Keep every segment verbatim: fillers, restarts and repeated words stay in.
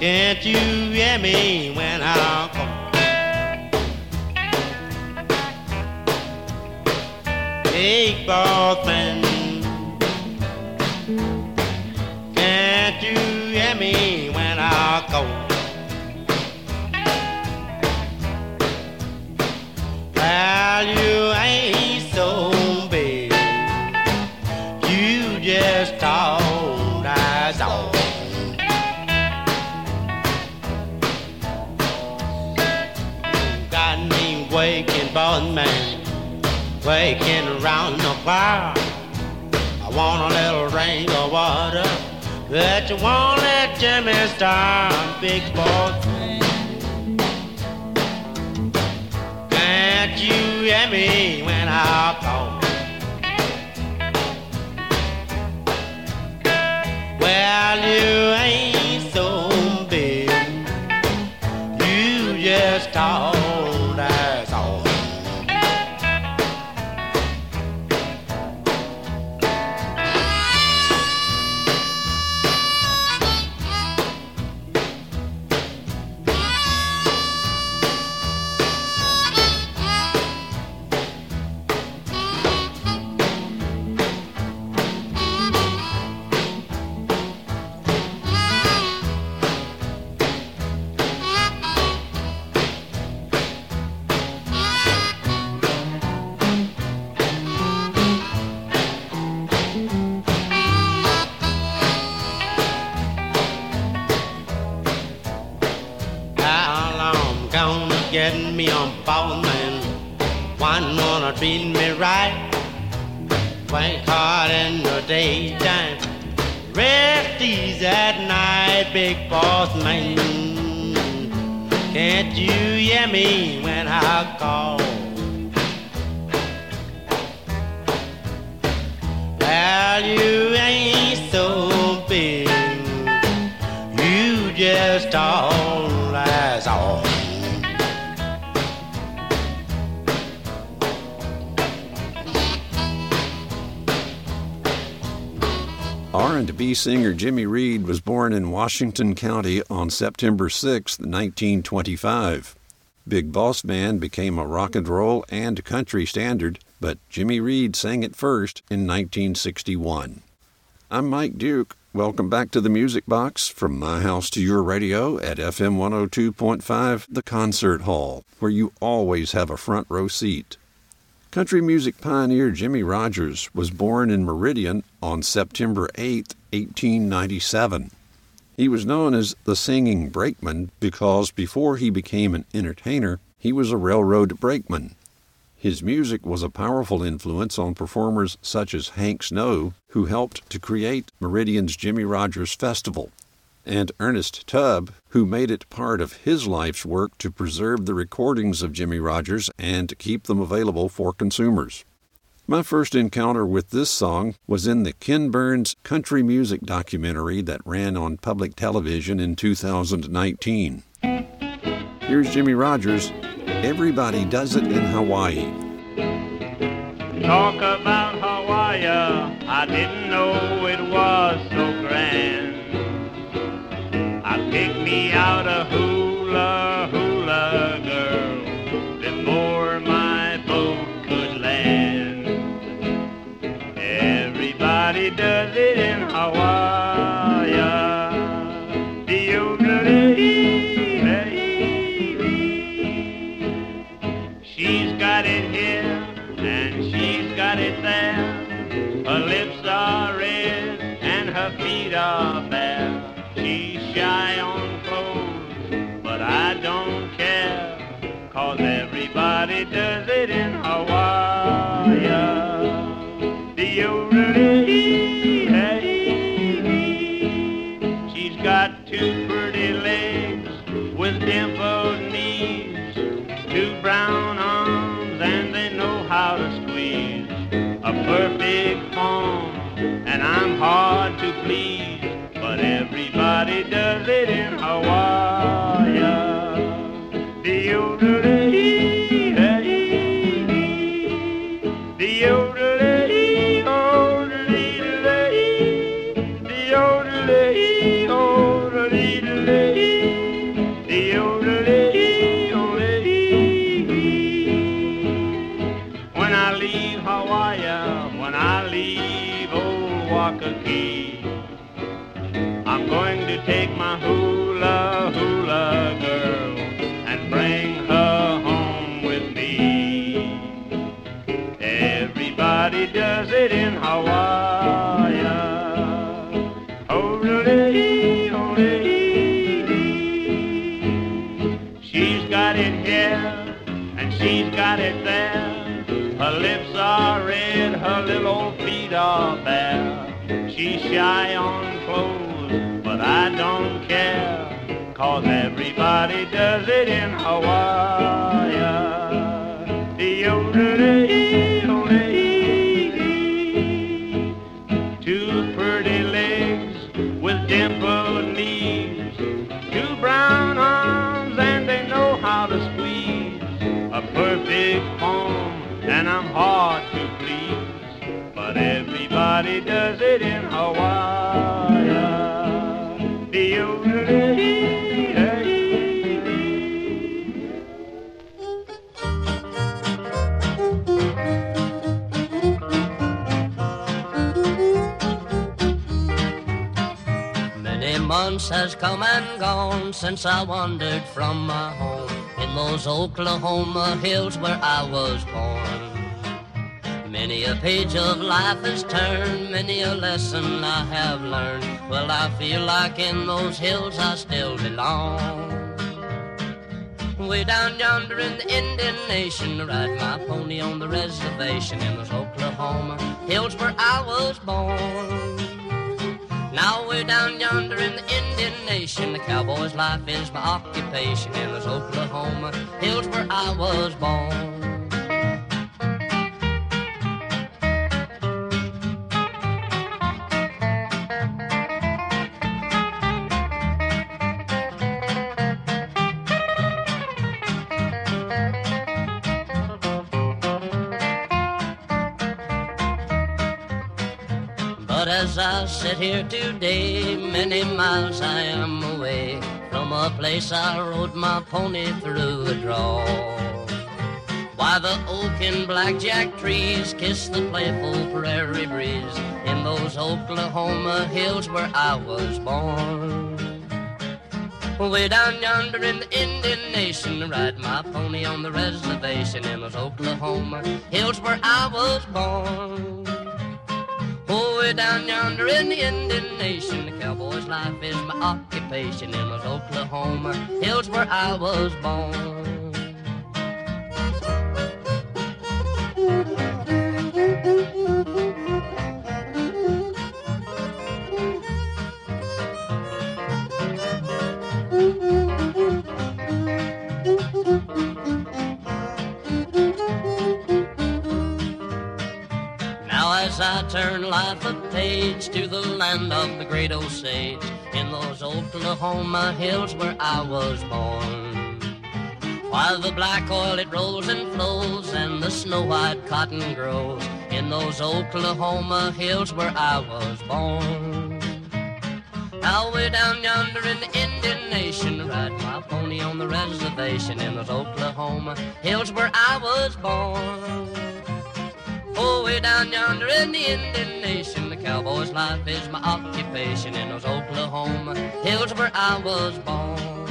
Can't you hear me when I call? Big boss man, can't you hear me when I call? Well, you ain't so big, you just talk, that's all. Got me waking, boss man, waking around the fire. I want a little rain of water, but you won't let Jimmy start, big boss man. Can't you hear me when I call? Well, you ain't so big, you just talk, that's all. Get me on boss man, one wanna treat me right. Work hard in the daytime, rest easy at night, big boss man. Can't you hear me when I call? Well, you ain't so big, you just all, that's all. R and B singer Jimmy Reed was born in Washington County on September sixth, nineteen twenty-five. Big Boss Man became a rock and roll and country standard, but Jimmy Reed sang it first in nineteen sixty-one. I'm Mike Duke. Welcome back to the Music Box, from my house to your radio at F M one oh two point five, The Concert Hall, where you always have a front row seat. Country music pioneer Jimmie Rodgers was born in Meridian on September eighth, eighteen ninety-seven. He was known as the Singing Brakeman because before he became an entertainer, he was a railroad brakeman. His music was a powerful influence on performers such as Hank Snow, who helped to create Meridian's Jimmie Rodgers Festival, and Ernest Tubb, who made it part of his life's work to preserve the recordings of Jimmie Rodgers and keep them available for consumers. My first encounter with this song was in the Ken Burns country music documentary that ran on public television in two thousand nineteen. Here's Jimmie Rodgers, Everybody Does It in Hawaii. Talk about Hawaii, I didn't know it was so grand. I picked me out a hula hula girl before my boat could land. Everybody does it in Hawaii. She's got it here and she's got it there. Her lips are red and her feet are bare. She's shy on clothes, but I don't care, 'cause everybody does it in Hawaii. She's got two pretty legs with dimpled knees, two brown arms and they know how to squeeze, a perfect form and I'm hard to please, but everybody does it in Hawaii. De-o-de-dee, de-o-de-dee, oh-de-dee-de-dee, de-o-de-dee, oh-de-dee-de-dee. take my hula hula girl and bring her home with me. Everybody does it in Hawaii. Oh-dee, oh-dee. She's got it here and she's got it there. Her lips are red, her little old feet are bare. She's shy on clothes, but I don't care, 'cause everybody does it in Hawaii. Two pretty legs with dimpled knees, two brown arms and they know how to squeeze. A perfect form and I'm hard to please, but everybody does it in Hawaii. Many months has come and gone since I wandered from my home in those Oklahoma hills where I was born. Many a page of life has turned, many a lesson I have learned. Well, I feel like in those hills I still belong. Way down yonder in the Indian Nation, I ride my pony on the reservation in those Oklahoma hills where I was born. Now way down yonder in the Indian Nation, the cowboy's life is my occupation in those Oklahoma hills where I was born. But as I sit here today, many miles I am away from a place I rode my pony through a draw. Why the oak and blackjack trees kiss the playful prairie breeze in those Oklahoma hills where I was born. Way down yonder in the Indian Nation, I ride my pony on the reservation in those Oklahoma hills where I was born. Oh, way down yonder in the Indian Nation, the cowboy's life is my occupation in those Oklahoma hills where I was born. As I turn life a page to the land of the great Osage in those Oklahoma hills where I was born. While the black oil it rolls and flows and the snow-white cotton grows in those Oklahoma hills where I was born. Now way down yonder in the Indian Nation, I ride my pony on the reservation in those Oklahoma hills where I was born. Oh, way down yonder in the Indian Nation, the cowboy's life is my occupation in those Oklahoma hills where I was born.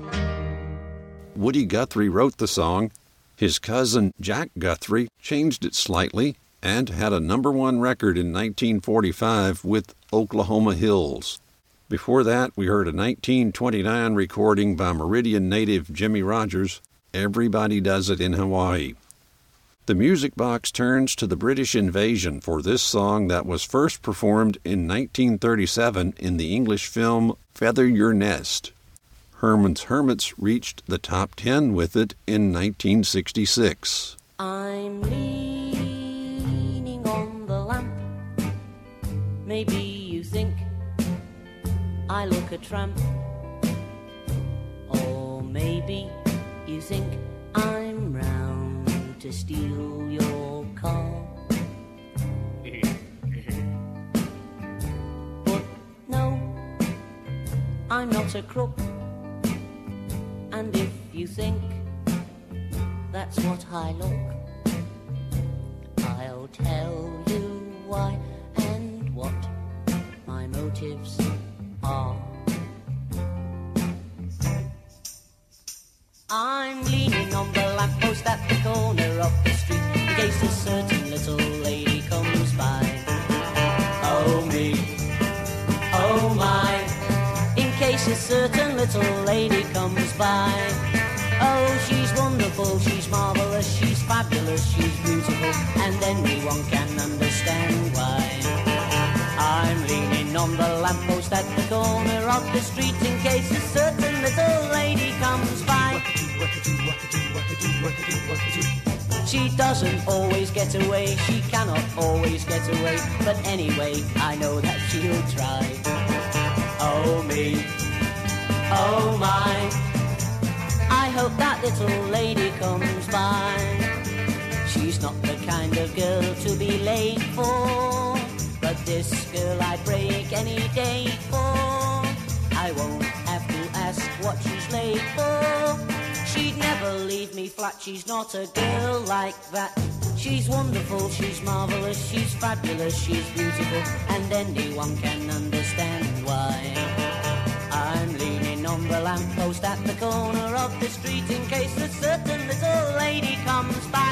Woody Guthrie wrote the song. His cousin Jack Guthrie changed it slightly and had a number one record in nineteen forty-five with Oklahoma Hills. Before that, we heard a nineteen twenty-nine recording by Meridian native Jimmie Rodgers, Everybody Does It in Hawaii. The music box turns to the British invasion for this song that was first performed in nineteen thirty-seven in the English film Feather Your Nest. Herman's Hermits reached the top ten with it in nineteen sixty-six. I'm leaning on the lamp. Maybe you think I look a tramp. Or maybe you think I'm round to steal your car. But no, I'm not a crook. And if you think that's what I look, I'll tell you why and what my motives are. certain little lady comes by. Oh, she's wonderful, she's marvelous, she's fabulous, she's beautiful, and anyone can understand why. I'm leaning on the lamppost at the corner of the street in case a certain little lady comes by. She doesn't always get away, she cannot always get away, but anyway, I know that she'll try. Oh me, oh my, I hope that little lady comes by. She's not the kind of girl to be late for, but this girl I'd break any day for. I won't have to ask what she's late for. She'd never leave me flat, she's not a girl like that. She's wonderful, she's marvelous, she's fabulous, she's beautiful, and anyone can understand why. I'm leaning on the lamppost at the corner of the street in case a certain little lady comes by.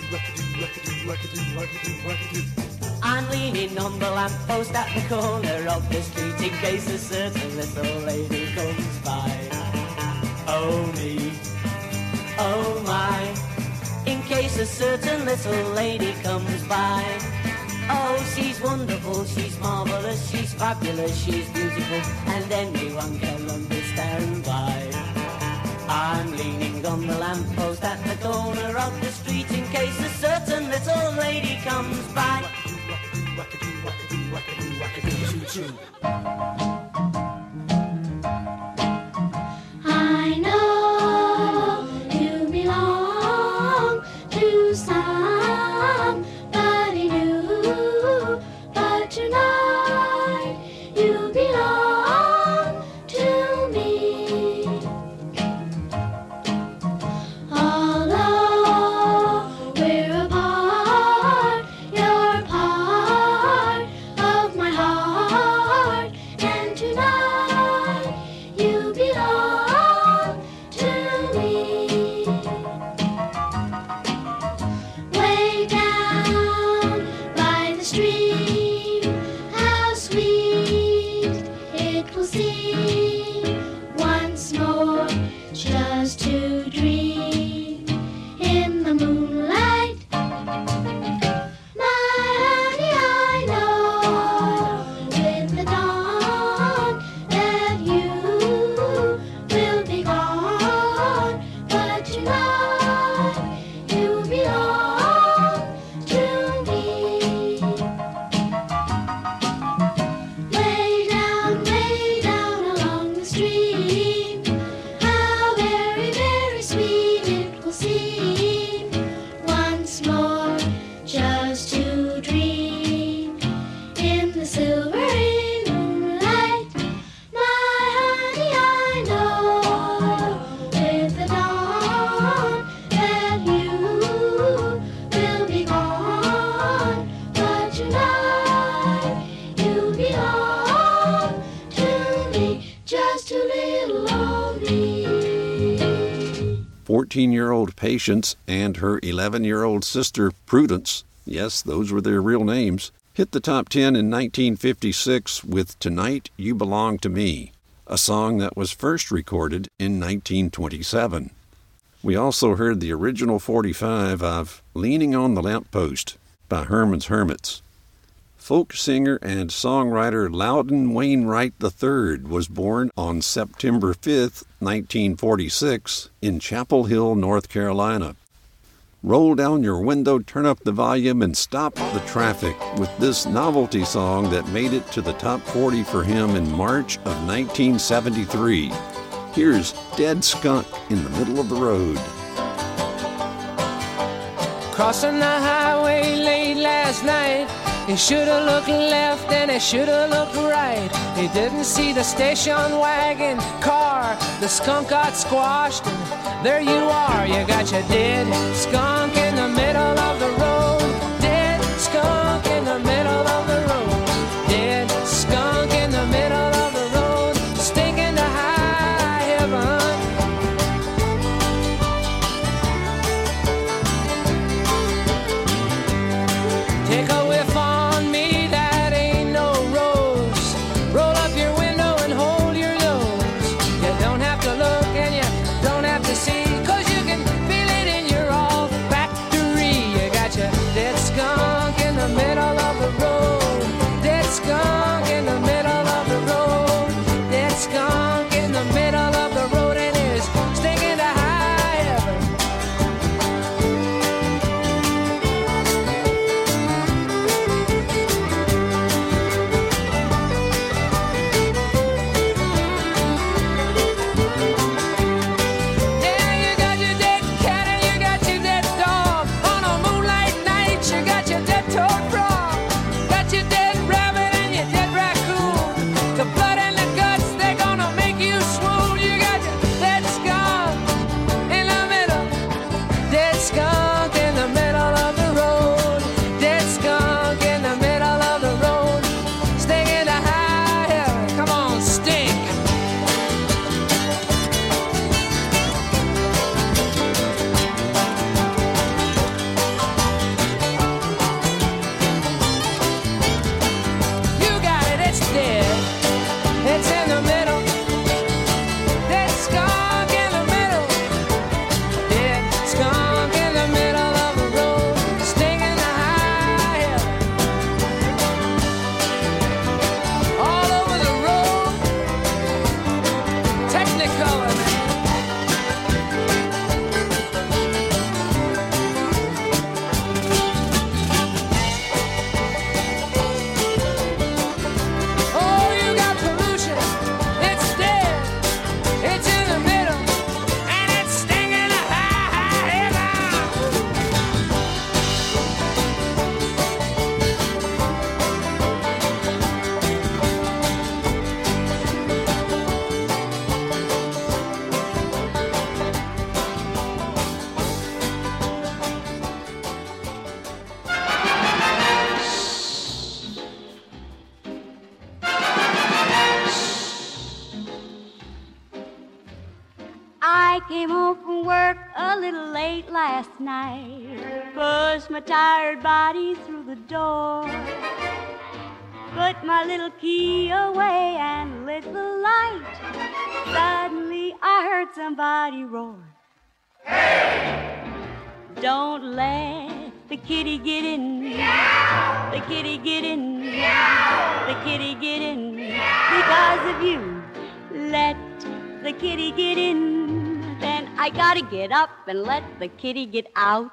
I'm leaning on the lamppost at the corner of the street in case a certain little lady comes by. Oh me, oh my, in case a certain little lady comes by. Oh, she's wonderful, she's marvelous, she's fabulous, she's beautiful, and anyone can understand why. I'm leaning on the lamppost at the corner of the street in case a certain little lady comes by. I know you belong to somebody new, but tonight you belong to me. Although we're apart, you're part of my heart, and tonight you belong to me. Way down by the stream, how sweet it will seem once more just to dream in the moonlight. My honey, I know with the dawn that you will be gone, but tonight you belong to me. Way down, way down along the stream, how very, very sweet it will seem once more just to dream in the silvery moonlight. My honey, I know with the dawn that you will be gone, but tonight you belong to me, just a little lonely. fourteen-year-old Patience and her eleven-year-old sister Prudence, yes, those were their real names, hit the top ten in nineteen fifty-six with Tonight You Belong to Me, a song that was first recorded in nineteen twenty-seven. We also heard the original forty-five of Leaning on the Lamppost by Herman's Hermits. Folk singer and songwriter Loudon Wainwright the third was born on September fifth, nineteen forty-six, in Chapel Hill, North Carolina. Roll down your window, turn up the volume, and stop the traffic with this novelty song that made it to the top forty for him in March of nineteen seventy-three. Here's Dead Skunk in the Middle of the Road. Crossing the highway late last night, he should've looked left and he should've looked right. He didn't see the station wagon car. The skunk got squashed and there you are. You got your dead skunk in the middle of the road. Dead skunk in the middle of the road. Dead skunk in the middle of the road. Stinking to high heaven. Take a whiff on me, that ain't no rose. Roll up your window and hold your nose. Technicolor. I came home from work a little late last night, pushed my tired body through the door, put my little key away and lit the light. Suddenly I heard somebody roar, "Hey! Don't let the kitty get in, Meow! The kitty get in, Meow! The kitty get in, Meow! Because of you. Let the kitty get in, then I gotta get up and let the kitty get out."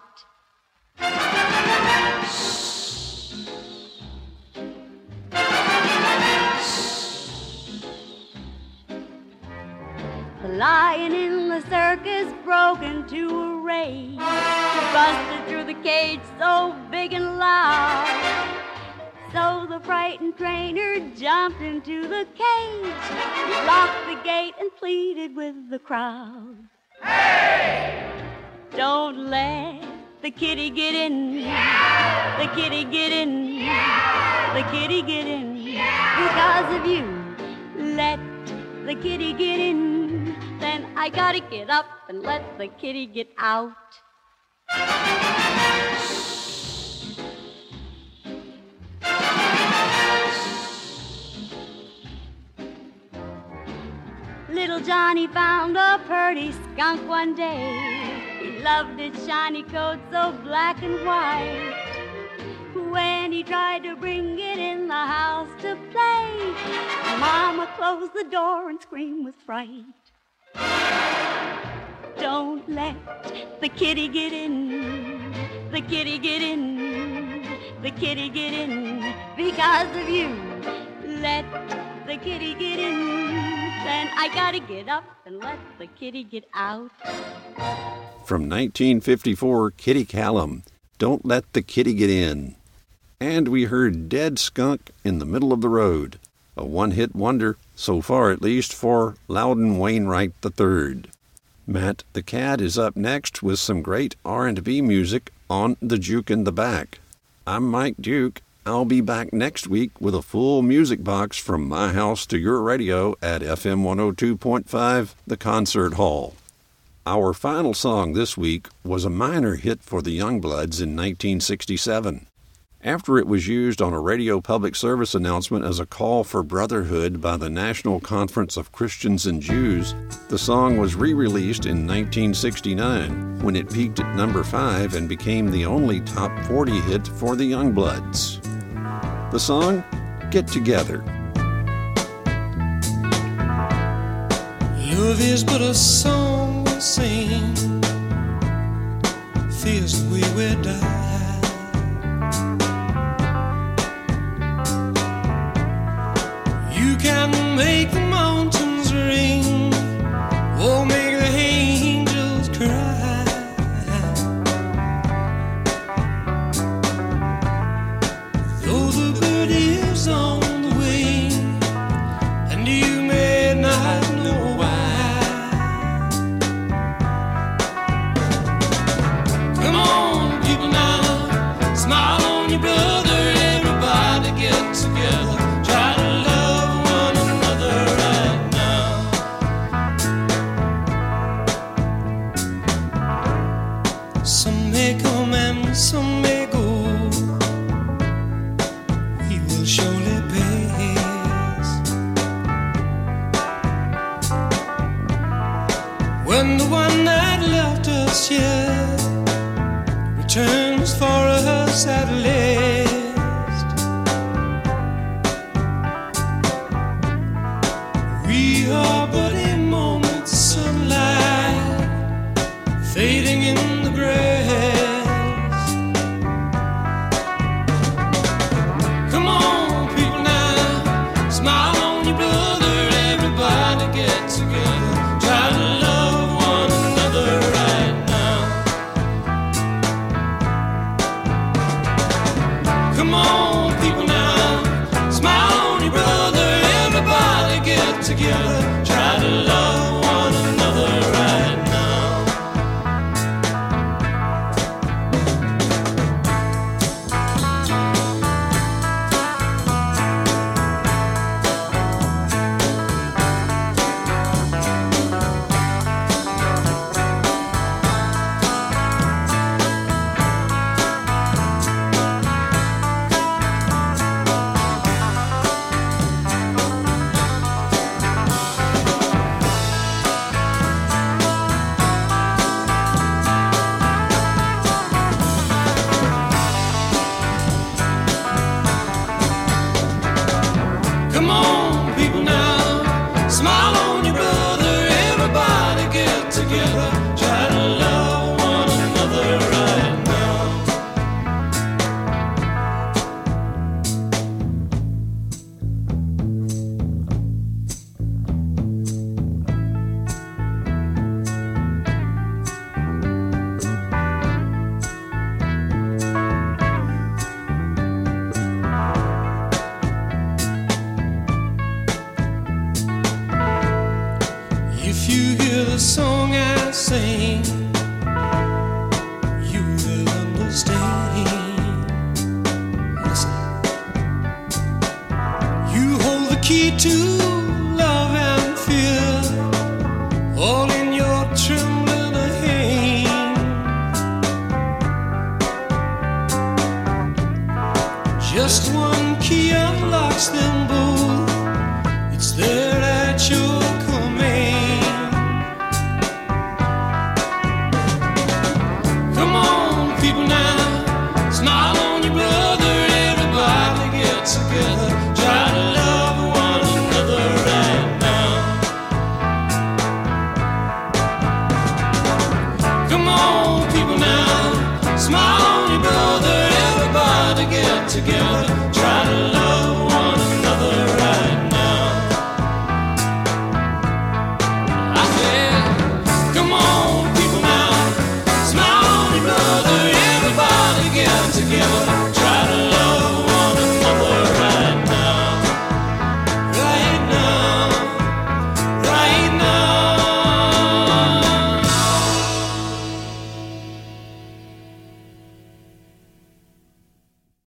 The lion in the circus broke into a rage, busted through the cage so big and loud. So the frightened trainer jumped into the cage, locked the gate and pleaded with the crowd. "Hey! Don't let the kitty get in, Meow! The kitty get in, Meow! The kitty get in, Meow! Because of you. Let the kitty get in, then I gotta get up and let the kitty get out." Little Johnny found a purty skunk one day. He loved its shiny coat so black and white. When he tried to bring it in the house to play, Mama closed the door and screamed with fright. Don't let the kitty get in, the kitty get in, the kitty get in, because of you. Let the kitty get in, then I gotta get up and let the kitty get out. From nineteen fifty-four, Kitty Callum, Don't Let the Kitty Get In. And we heard Dead Skunk in the Middle of the Road, a one-hit wonder, so far at least, for Loudon Wainwright the third. Matt the Cat is up next with some great R and B music on The Juke in the Back. I'm Mike Duke. I'll be back next week with a full music box from my house to your radio at F M one oh two point five, The Concert Hall. Our final song this week was a minor hit for the Youngbloods in nineteen sixty-seven. After it was used on a radio public service announcement as a call for brotherhood by the National Conference of Christians and Jews, the song was re-released in nineteen sixty-nine, when it peaked at number five and became the only top forty hit for the Youngbloods. The song, Get Together. Love is but a song we sing, feels the way we die. You can make the mountains ring, or make the angels cry. Though the bird is on the wing, and you may not know why. Come on, people now, smile on your brother, everybody get together. Try to love one another right now. Some may come and some may go, we will surely pass. When the one that left us here returns for us at last, we are but a moment hear the song I sing, you will understand. Listen. You hold the key to love and fear, all in your trembling hand. Just one key unlocks them both. It's there at your command. Come on, people now, smile on your brother. Everybody get together, try to love one another right now. Come on, people now, smile on your brother. Everybody get together,